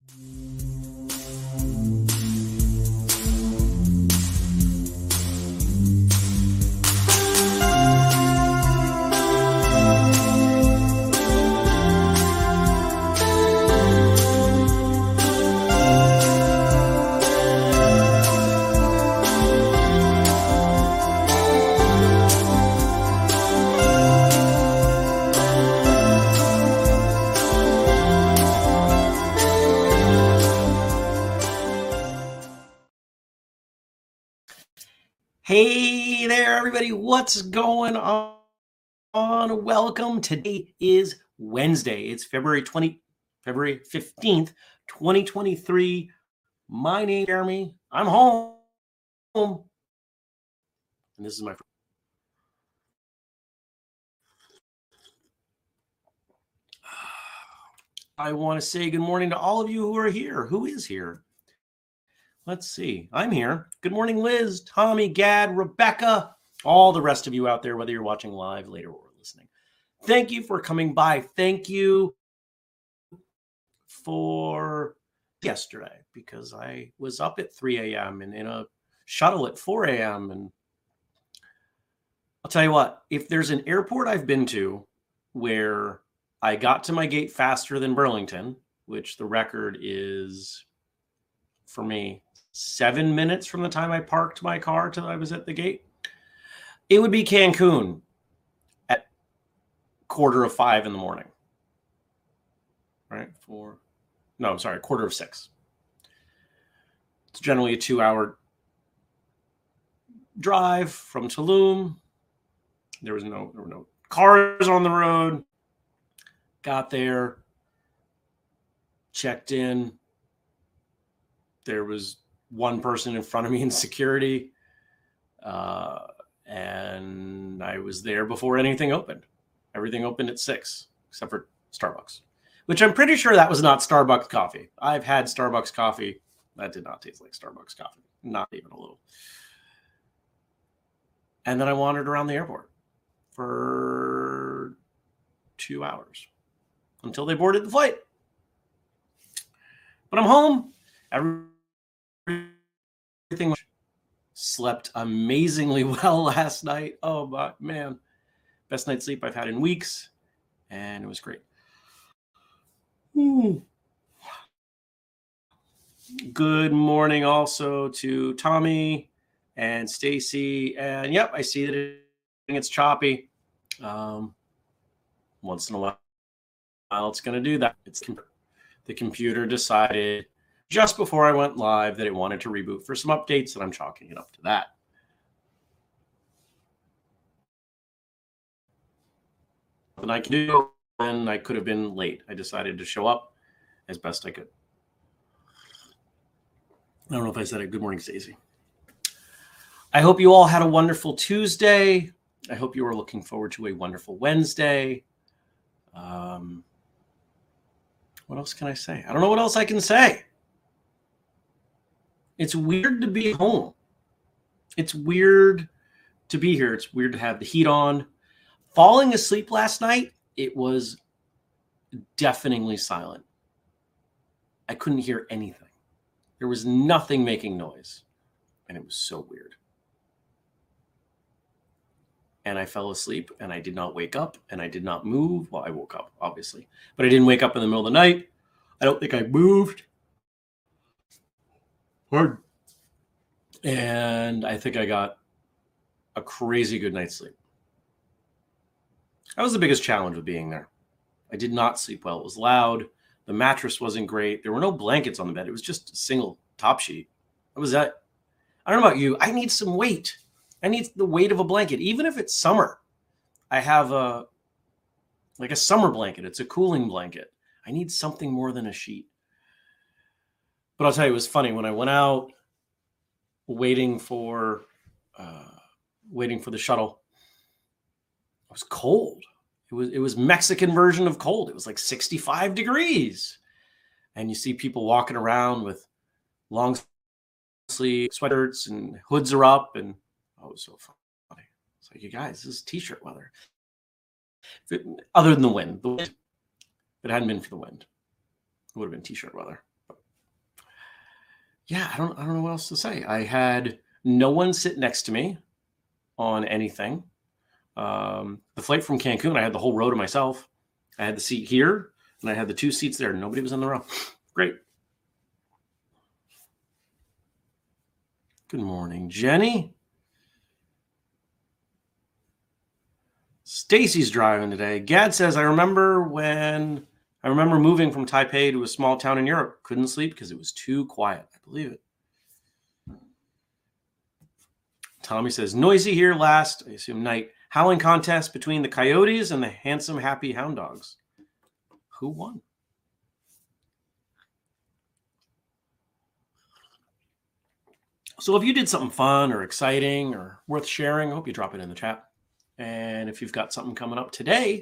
Hey there, everybody. What's going on? Welcome. Today is Wednesday. It's February 15th, 2023. My name is Jeremy. I'm home. And this is my I want to say good morning to all of you who are here. Who is here? Let's see. I'm here. Good morning, Liz, Tommy, Gad, Rebecca, all the rest of you out there, whether you're watching live later or listening. Thank you for coming by. Thank you for yesterday, because I was up at 3 a.m. and in a shuttle at 4 a.m. And I'll tell you what, if there's an airport I've been to where I got to my gate faster than Burlington, which the record is for me 7 minutes from the time I parked my car till I was at the gate, it would be Cancun at 4:45 in the morning. Right? 6:15. It's generally a 2-hour drive from Tulum. There were no cars on the road. Got there, checked in. There was one person in front of me in security, and I was there before anything opened. Everything opened at 6, except for Starbucks, which I'm pretty sure that was not Starbucks coffee. I've had Starbucks coffee. That did not taste like Starbucks coffee, not even a little. And then I wandered around the airport for 2 hours until they boarded the flight. But I'm home. Everything slept amazingly well last night. Oh, my man. Best night's sleep I've had in weeks. And it was great. Good morning also to Tommy and Stacy. And yep, I see that it's choppy. Once in a while, it's going to do that. The computer decided just before I went live that it wanted to reboot for some updates, and I'm chalking it up to that. And I can do, and I could have been late. I decided to show up as best I could. I don't know if I said it. Good morning, Stacey. I hope you all had a wonderful Tuesday. I hope you are looking forward to a wonderful Wednesday. What else can I say? I don't know what else I can say. It's weird to be home. It's weird to be here. It's weird to have the heat on. Falling asleep last night, it was deafeningly silent. I couldn't hear anything. There was nothing making noise. And it was so weird. And I fell asleep and I did not wake up and I did not move. Well, I woke up, obviously, but I didn't wake up in the middle of the night. I don't think I moved. And I think I got a crazy good night's sleep. That was the biggest challenge with being there. I did not sleep well. It was loud. The mattress wasn't great. There were no blankets on the bed. It was just a single top sheet. That was that. I don't know about you. I need some weight. I need the weight of a blanket. Even if it's summer, I have a summer blanket. It's a cooling blanket. I need something more than a sheet. But I'll tell you, it was funny when I went out waiting for the shuttle. It was cold. It was Mexican version of cold. It was like 65 degrees. And you see people walking around with long sleeve sweatshirts and hoods are up, and it was so funny. It's like, you guys, this is t-shirt weather. Other than the wind. If it hadn't been for the wind, it would have been t-shirt weather. But yeah, I don't know what else to say. I had no one sit next to me on anything. The flight from Cancun, I had the whole row to myself. I had the seat here, and I had the 2 seats there. Nobody was in the row. Great. Good morning, Jenny. Stacy's driving today. Gad says, I remember moving from Taipei to a small town in Europe. Couldn't sleep because it was too quiet. I believe it. Tommy says, noisy here last, I assume night. Howling contest between the Coyotes and the handsome, happy Hound Dogs. Who won? So if you did something fun or exciting or worth sharing, I hope you drop it in the chat. And if you've got something coming up today,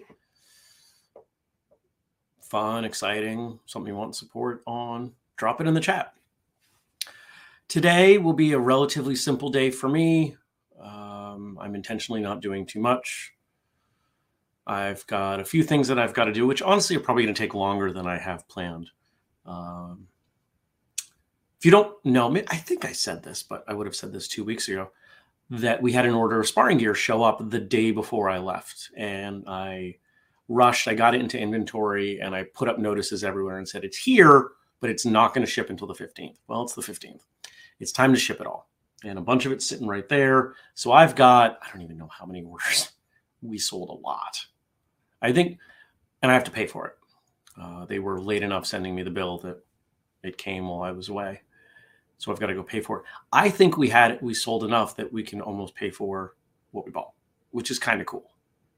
fun, exciting, something you want support on, drop it in the chat. Today will be a relatively simple day for me. I'm intentionally not doing too much. I've got a few things that I've got to do, which honestly are probably going to take longer than I have planned. If you don't know me, I think I said this, but I would have said this 2 weeks ago, that we had an order of sparring gear show up the day before I left. And I rushed, I got it into inventory, and I put up notices everywhere and said, it's here, but it's not going to ship until the 15th. Well, it's the 15th. It's time to ship it all. And a bunch of it's sitting right there. So I've got, I don't even know how many orders. We sold a lot. I think, and I have to pay for it. They were late enough sending me the bill that it came while I was away. So I've got to go pay for it. I think we sold enough that we can almost pay for what we bought, which is kind of cool.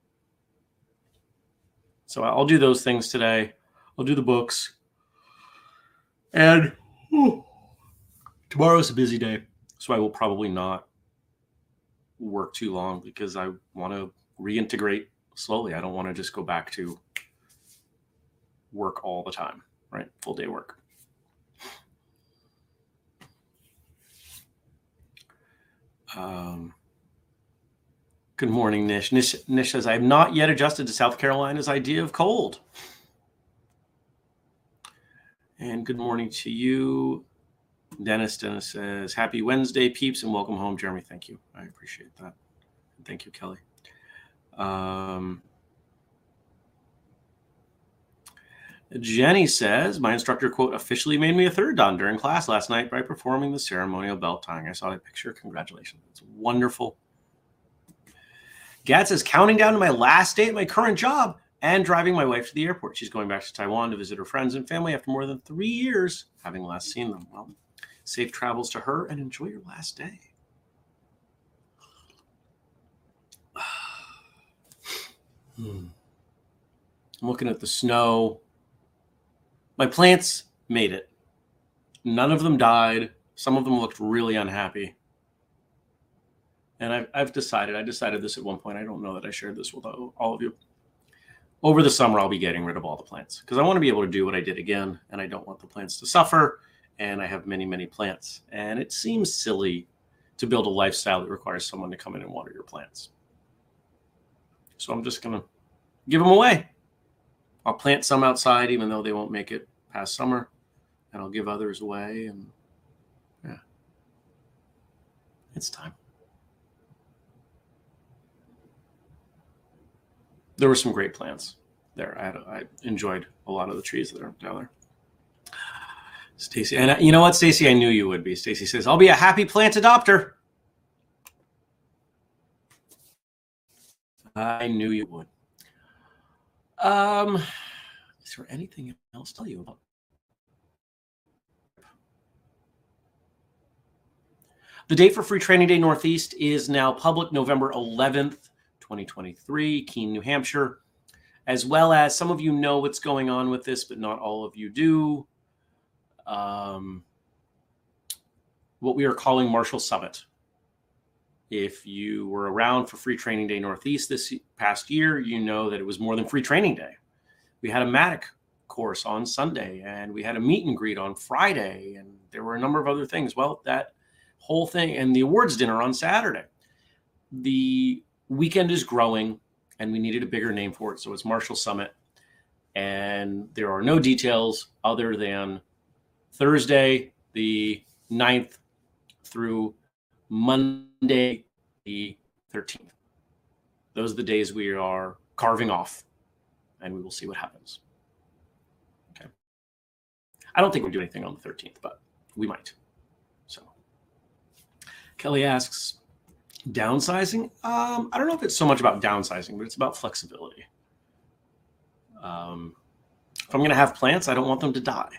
So I'll do those things today. I'll do the books. And tomorrow's a busy day, so I will probably not work too long because I want to reintegrate slowly. I don't want to just go back to work all the time, right? Full day work. Good morning, Nish. Nish says, I have not yet adjusted to South Carolina's idea of cold. And good morning to you, Dennis. Dennis says, happy Wednesday, peeps, and welcome home, Jeremy. Thank you. I appreciate that. Thank you, Kelly. Jenny says, my instructor, quote, officially made me a third dan during class last night by performing the ceremonial belt tying. I saw that picture. Congratulations. It's wonderful. Gad says, counting down to my last day at my current job and driving my wife to the airport. She's going back to Taiwan to visit her friends and family after more than 3 years, having last seen them. Well, safe travels to her and enjoy your last day. I'm looking at the snow. My plants made it. None of them died. Some of them looked really unhappy. And I decided this at one point. I don't know that I shared this with all of you. Over the summer, I'll be getting rid of all the plants because I want to be able to do what I did again, and I don't want the plants to suffer. And I have many, many plants. And it seems silly to build a lifestyle that requires someone to come in and water your plants. So I'm just going to give them away. I'll plant some outside, even though they won't make it past summer. And I'll give others away. And yeah, it's time. There were some great plants there. I enjoyed a lot of the trees that are down there. Stacy, and you know what, Stacy? I knew you would be. Stacy says, I'll be a happy plant adopter. I knew you would. Is there anything else to tell you about? The date for Free Training Day Northeast is now public, November 11th, 2023, Keene, New Hampshire. As well as some of you know what's going on with this, but not all of you do. What we are calling Marshall Summit. If you were around for Free Training Day Northeast this past year, you know that it was more than Free Training Day. We had a MATIC course on Sunday, and we had a meet and greet on Friday, and there were a number of other things. Well, that whole thing, and the awards dinner on Saturday. The weekend is growing, and we needed a bigger name for it, so it's Marshall Summit. And there are no details other than Thursday, the 9th through Monday, the 13th. Those are the days we are carving off, and we will see what happens. Okay. I don't think we'll do anything on the 13th, but we might. So Kelly asks, downsizing? I don't know if it's so much about downsizing, but it's about flexibility. If I'm going to have plants, I don't want them to die.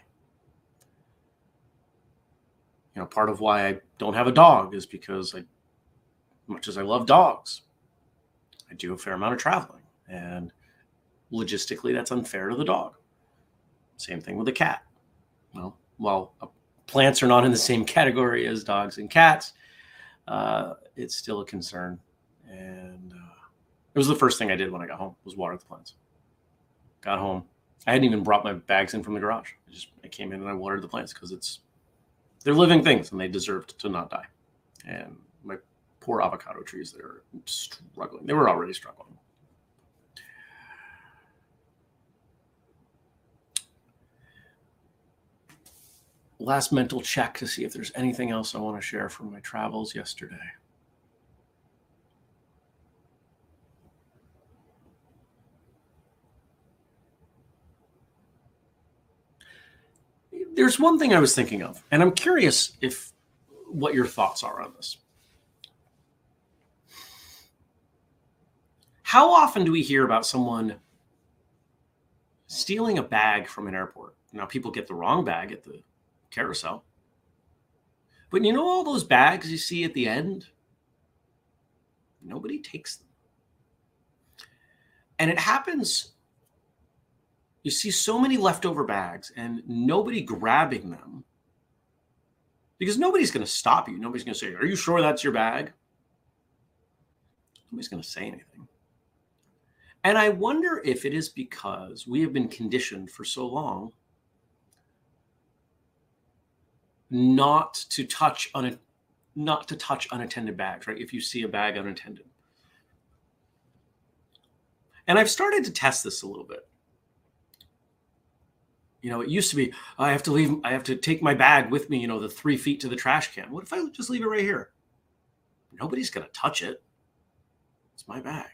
You know, part of why I don't have a dog is because much as I love dogs, I do a fair amount of traveling, and logistically that's unfair to the dog. Same thing with a cat. Well, while plants are not in the same category as dogs and cats, it's still a concern. And it was the first thing I did when I got home was water the plants. Got home. I hadn't even brought my bags in from the garage. I came in and I watered the plants because they're living things and they deserved to not die. And my poor avocado trees, they're struggling. They were already struggling. Last mental check to see if there's anything else I want to share from my travels yesterday. There's one thing I was thinking of, and I'm curious what your thoughts are on this. How often do we hear about someone stealing a bag from an airport? Now, people get the wrong bag at the carousel. But you know all those bags you see at the end? Nobody takes them. And it happens. You see so many leftover bags and nobody grabbing them because nobody's going to stop you. Nobody's going to say, are you sure that's your bag? Nobody's going to say anything. And I wonder if it is because we have been conditioned for so long not to touch unattended bags, right? If you see a bag unattended. And I've started to test this a little bit. You know, it used to be, I have to take my bag with me, the 3 feet to the trash can. What if I just leave it right here? Nobody's going to touch it. It's my bag.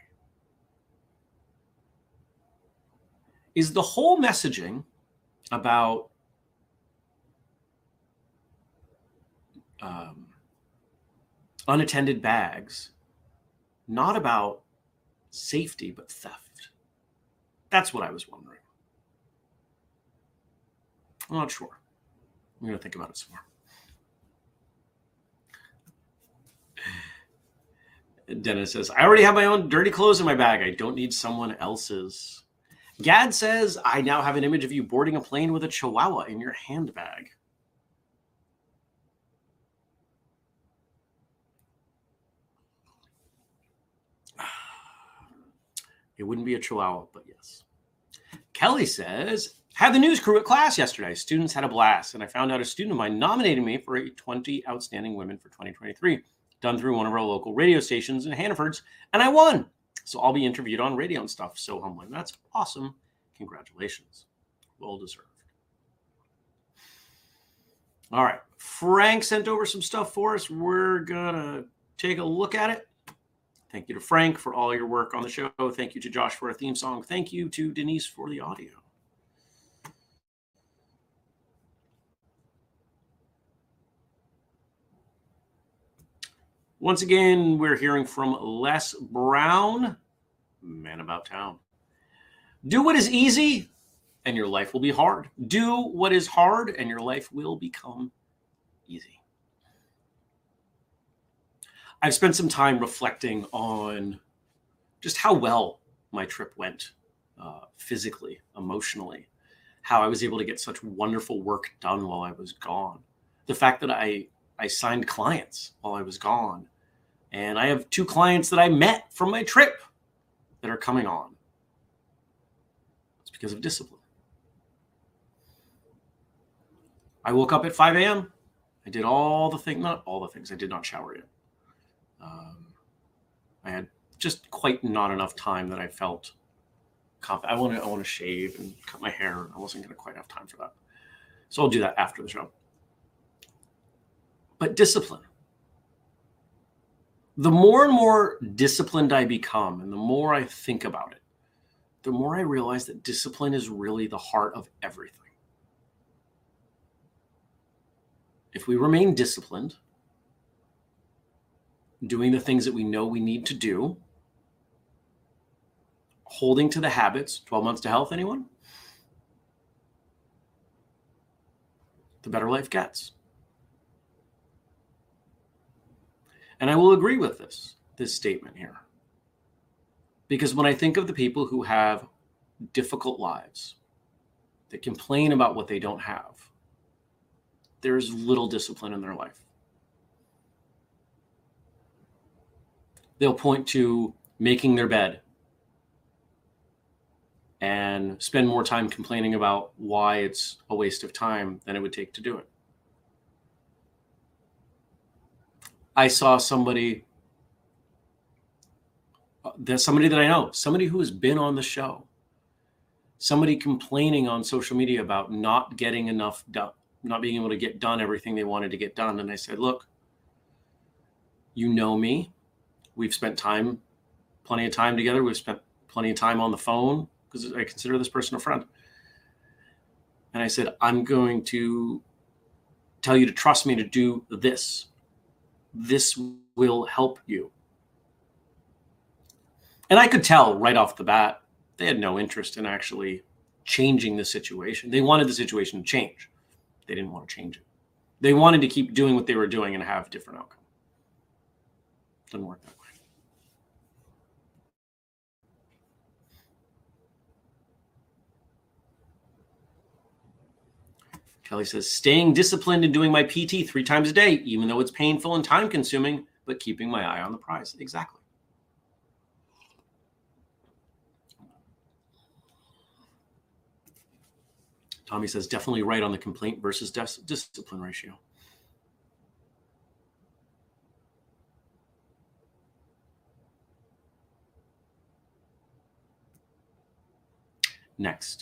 Is the whole messaging about unattended bags not about safety, but theft? That's what I was wondering. I'm not sure. I'm going to think about it some more. Dennis says, I already have my own dirty clothes in my bag. I don't need someone else's. Gad says, I now have an image of you boarding a plane with a chihuahua in your handbag. It wouldn't be a chihuahua, but yes. Kelly says, had the news crew at class yesterday. Students had a blast, and I found out a student of mine nominated me for a 20 Outstanding Women for 2023, done through one of our local radio stations in Hannaford's, and I won. So I'll be interviewed on radio and stuff. So humbling. That's awesome. Congratulations. Well deserved. All right. Frank sent over some stuff for us. We're going to take a look at it. Thank you to Frank for all your work on the show. Thank you to Josh for a theme song. Thank you to Denise for the audio. Once again, we're hearing from Les Brown, Man About Town. Do what is easy, and your life will be hard. Do what is hard, and your life will become easy. I've spent some time reflecting on just how well my trip went, physically, emotionally, how I was able to get such wonderful work done while I was gone. The fact that I signed clients while I was gone. And I have 2 clients that I met from my trip that are coming on. It's because of discipline. I woke up at 5 a.m. I did all the things, not all the things. I did not shower yet. I had just quite not enough time that I felt confident. I want to shave and cut my hair. I wasn't going to quite have time for that. So I'll do that after the show. but discipline. The more and more disciplined I become, and the more I think about it, the more I realize that discipline is really the heart of everything. If we remain disciplined, doing the things that we know we need to do, holding to the habits, 12 months to health, anyone? The better life gets. And I will agree with this statement here. Because when I think of the people who have difficult lives, that complain about what they don't have, there's little discipline in their life. They'll point to making their bed and spend more time complaining about why it's a waste of time than it would take to do it. I saw somebody that I know, somebody who has been on the show, somebody complaining on social media about not getting enough done, not being able to get done everything they wanted to get done. And I said, look, you know me. We've spent plenty of time together. We've spent plenty of time on the phone because I consider this person a friend. And I said, I'm going to tell you to trust me to do this. This will help you. And I could tell right off the bat, they had no interest in actually changing the situation. They wanted the situation to change. They didn't want to change it. They wanted to keep doing what they were doing and have a different outcome. Doesn't work that way. Kelly says, staying disciplined and doing my PT 3 times a day, even though it's painful and time consuming, but keeping my eye on the prize. Exactly. Tommy says, definitely right on the complaint versus discipline ratio. Next.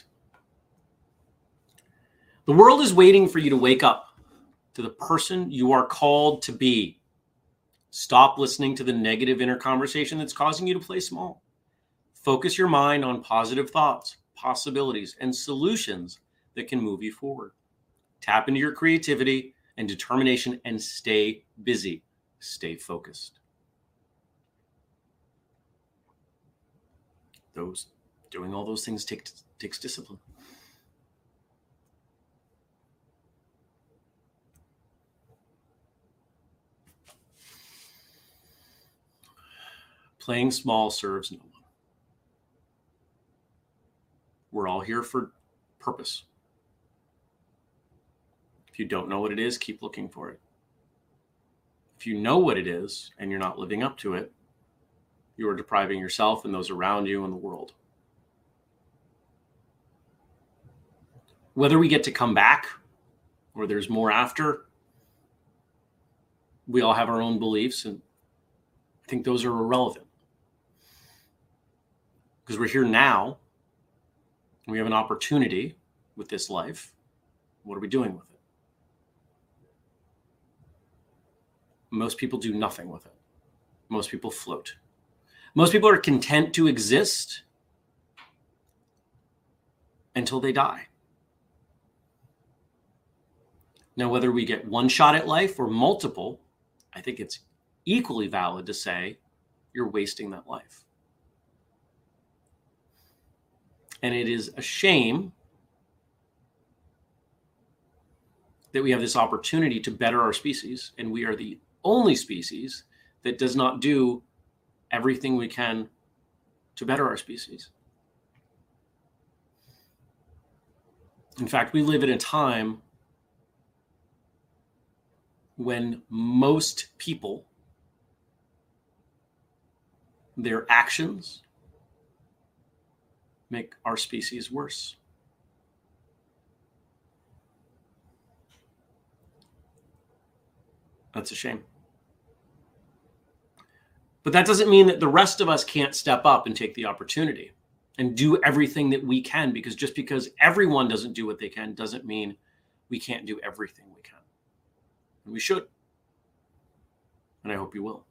The world is waiting for you to wake up to the person you are called to be. Stop listening to the negative inner conversation that's causing you to play small. Focus your mind on positive thoughts, possibilities, and solutions that can move you forward. Tap into your creativity and determination and stay busy. Stay focused. Doing all those things takes discipline. Playing small serves no one. We're all here for purpose. If you don't know what it is, keep looking for it. If you know what it is and you're not living up to it, you are depriving yourself and those around you and the world. Whether we get to come back or there's more after, we all have our own beliefs, and I think those are irrelevant. Because we're here now, and we have an opportunity with this life. What are we doing with it? Most people do nothing with it. Most people float. Most people are content to exist until they die. Now, whether we get one shot at life or multiple, I think it's equally valid to say you're wasting that life. And it is a shame that we have this opportunity to better our species, and we are the only species that does not do everything we can to better our species. In fact, we live in a time when most people, their actions make our species worse. That's a shame. But that doesn't mean that the rest of us can't step up and take the opportunity and do everything that we can, because just because everyone doesn't do what they can doesn't mean we can't do everything we can. And we should. And I hope you will.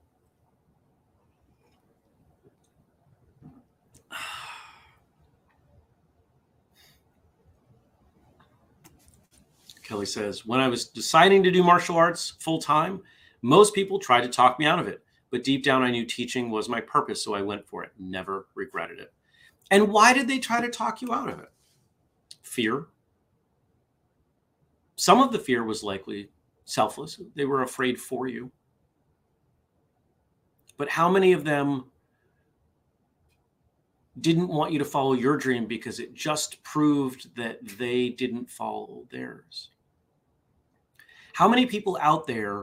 Kelly says, when I was deciding to do martial arts full time, most people tried to talk me out of it. But deep down, I knew teaching was my purpose, so I went for it. Never regretted it. And why did they try to talk you out of it? Fear. Some of the fear was likely selfless. They were afraid for you. But how many of them didn't want you to follow your dream because it just proved that they didn't follow theirs? How many people out there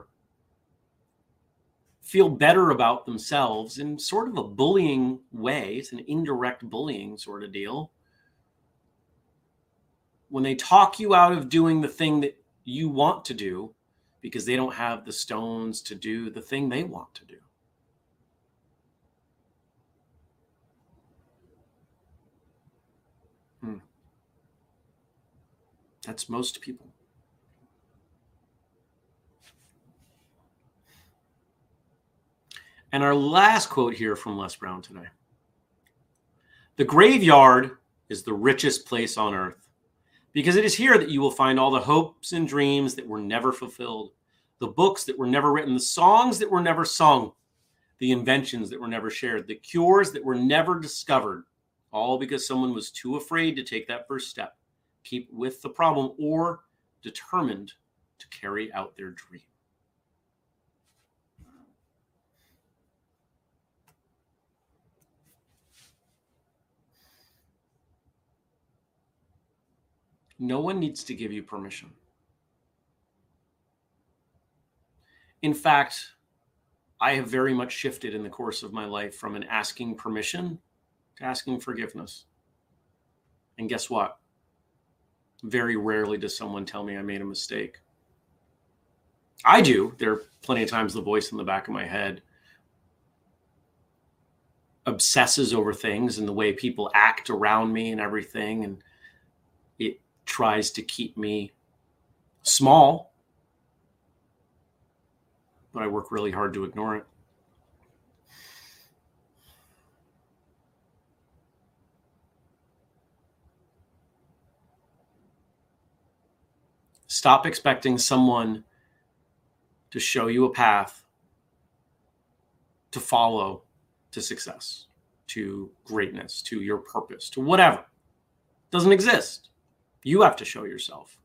feel better about themselves in sort of a bullying way? It's an indirect bullying sort of deal. When they talk you out of doing the thing that you want to do because they don't have the stones to do the thing they want to do. That's most people. And our last quote here from Les Brown today. The graveyard is the richest place on earth because it is here that you will find all the hopes and dreams that were never fulfilled, the books that were never written, the songs that were never sung, the inventions that were never shared, the cures that were never discovered, all because someone was too afraid to take that first step, keep with the problem, or determined to carry out their dream. No one needs to give you permission. In fact, I have very much shifted in the course of my life from an asking permission to asking forgiveness. And guess what? Very rarely does someone tell me I made a mistake. I do. There are plenty of times the voice in the back of my head obsesses over things and the way people act around me and everything. And it tries to keep me small, but I work really hard to ignore it. Stop expecting someone to show you a path to follow to success, to greatness, to your purpose, to whatever. It doesn't exist. You have to show yourself.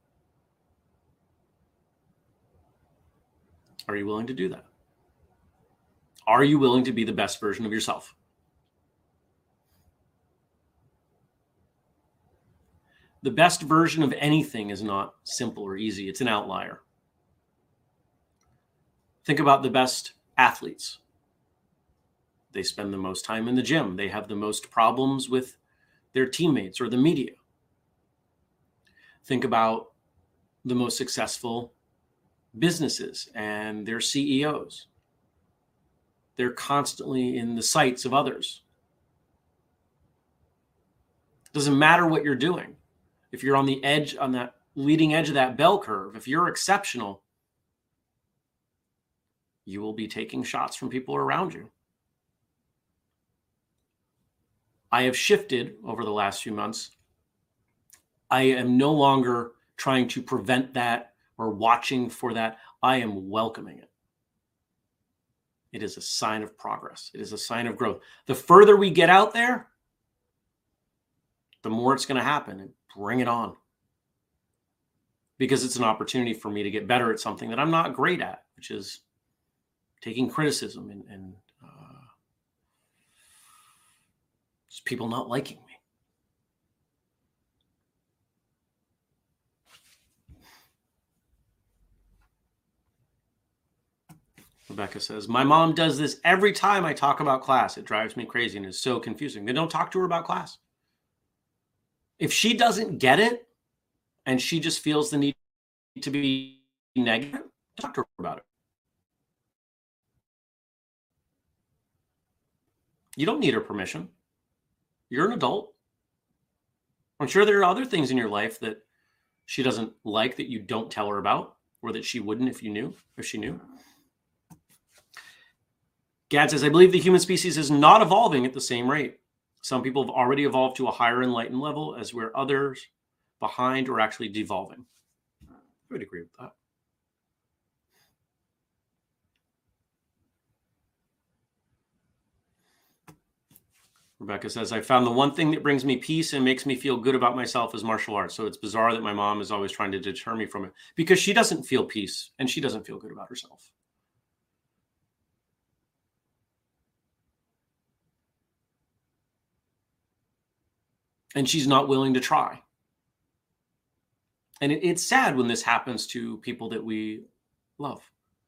Are you willing to do that? Are you willing to be the best version of yourself? The best version of anything is not simple or easy. It's an outlier. Think about the best athletes. They spend the most time in the gym. They have the most problems with their teammates or the media. Think about the most successful businesses and their CEOs. They're constantly in the sights of others. It doesn't matter what you're doing. If you're on the edge, on that leading edge of that bell curve, if you're exceptional, you will be taking shots from people around you. I have shifted over the last few months. I am no longer trying to prevent that or watching for that. I am welcoming it. It is a sign of progress. It is a sign of growth. The further we get out there, the more it's going to happen. And bring it on. Because it's an opportunity for me to get better at something that I'm not great at, which is taking criticism and just people not liking me. Rebecca says, my mom does this every time I talk about class. It drives me crazy and is so confusing. Then don't talk to her about class. If she doesn't get it and she just feels the need to be negative, talk to her about it. You don't need her permission. You're an adult. I'm sure there are other things in your life that she doesn't like that you don't tell her about, or that she wouldn't if she knew. Gad says, I believe the human species is not evolving at the same rate. Some people have already evolved to a higher enlightened level, as where others behind are actually devolving. I would agree with that. Rebecca says, I found the one thing that brings me peace and makes me feel good about myself is martial arts. So it's bizarre that my mom is always trying to deter me from it because she doesn't feel peace and she doesn't feel good about herself. And she's not willing to try. And it's sad when this happens to people that we love.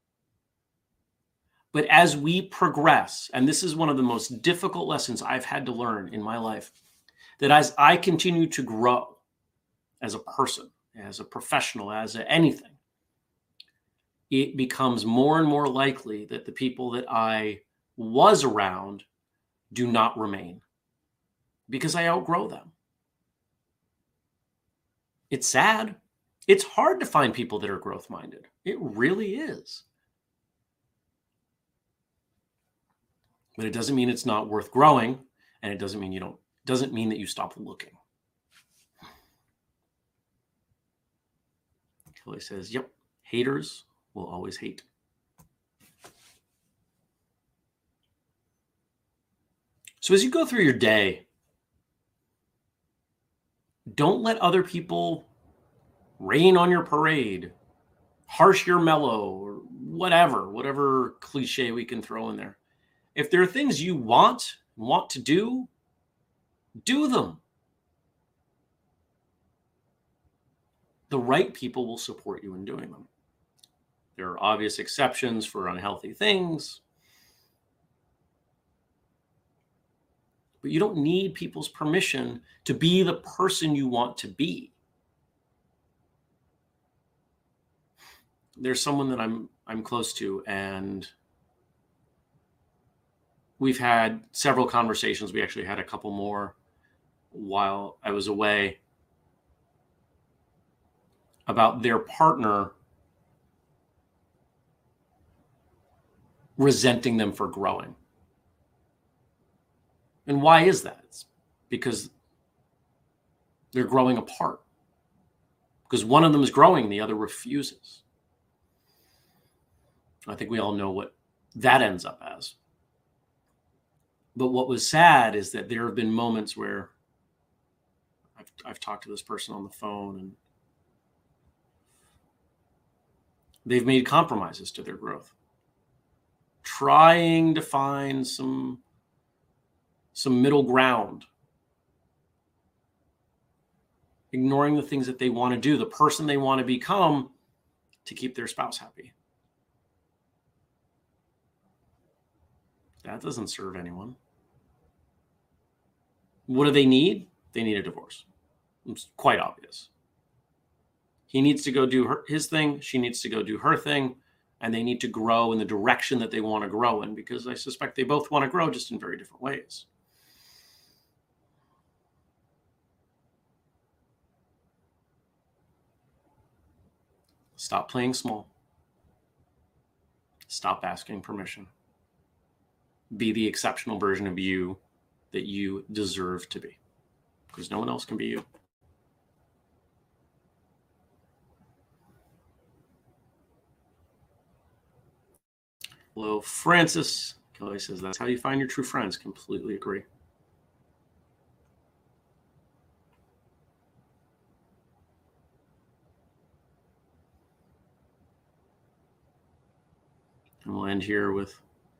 But as we progress, and this is one of the most difficult lessons I've had to learn in my life, that as I continue to grow as a person, as a professional, as anything, it becomes more and more likely that the people that I was around do not remain because I outgrow them. It's sad. It's hard to find people that are growth-minded. It really is. But it doesn't mean it's not worth growing, and it doesn't mean that you stop looking. Kelly says, yep, haters will always hate. So as you go through your day, don't let other people rain on your parade, harsh your mellow, or whatever cliche we can throw in there. If there are things you want to do them. The right people will support you in doing them. There are obvious exceptions for unhealthy things, but you don't need people's permission to be the person you want to be. There's someone that I'm close to, and we've had several conversations. We actually had a couple more while I was away about their partner resenting them for growing. And why is that? It's because they're growing apart. Because one of them is growing, the other refuses. I think we all know what that ends up as. But what was sad is that there have been moments where I've talked to this person on the phone and they've made compromises to their growth, trying to find some middle ground, ignoring the things that they want to do, the person they want to become to keep their spouse happy. That doesn't serve anyone. What do they need? They need a divorce. It's quite obvious. He needs to go do his thing. She needs to go do her thing. And they need to grow in the direction that they want to grow in, because I suspect they both want to grow just in very different ways. Stop playing small. Stop asking permission. Be the exceptional version of you that you deserve to be, because no one else can be you. Hello, Francis. Kelly says, that's how you find your true friends. Completely agree. And we'll end here with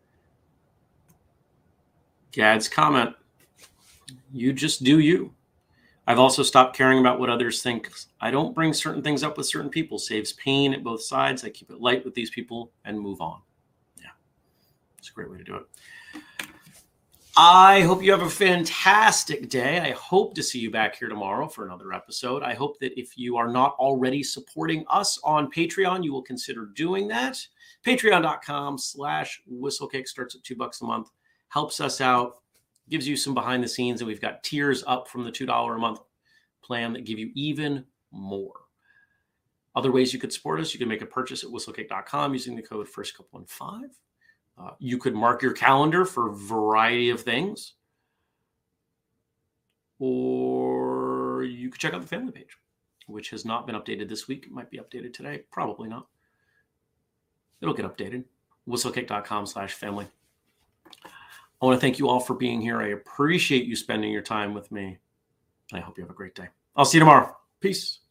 Gad's comment. You just do you. I've also stopped caring about what others think. I don't bring certain things up with certain people. Saves pain at both sides. I keep it light with these people and move on. Yeah, it's a great way to do it. I hope you have a fantastic day. I hope to see you back here tomorrow for another episode. I hope that if you are not already supporting us on Patreon, you will consider doing that. Patreon.com/whistlekick starts at $2 a month. Helps us out, gives you some behind the scenes, and we've got tiers up from the $2 a month plan that give you even more. Other ways you could support us, you can make a purchase at whistlekick.com using the code FIRSTCOUPLE15, You could mark your calendar for a variety of things, or you could check out the family page, which has not been updated this week. It might be updated today. Probably not. It'll get updated. Whistlekick.com/family. I want to thank you all for being here. I appreciate you spending your time with me. I hope you have a great day. I'll see you tomorrow. Peace.